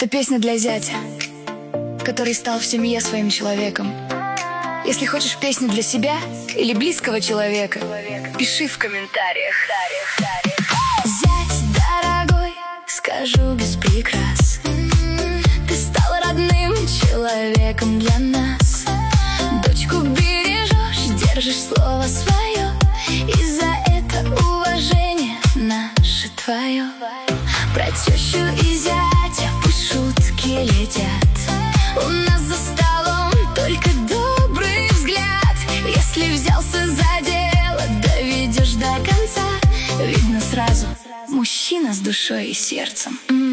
Это песня для зятя, который стал в семье своим человеком. Если хочешь песню для себя или близкого человека, пиши в комментариях. Зять дорогой, скажу без прикрас, ты стал родным человеком для нас. Дочку бережешь, держишь слово свое, и за это уважение наше твое. Про тещу и зятя пусть шутки летят, у нас за столом только добрый взгляд. Если взялся за дело, доведешь до конца, видно сразу, мужчина с душой и сердцем.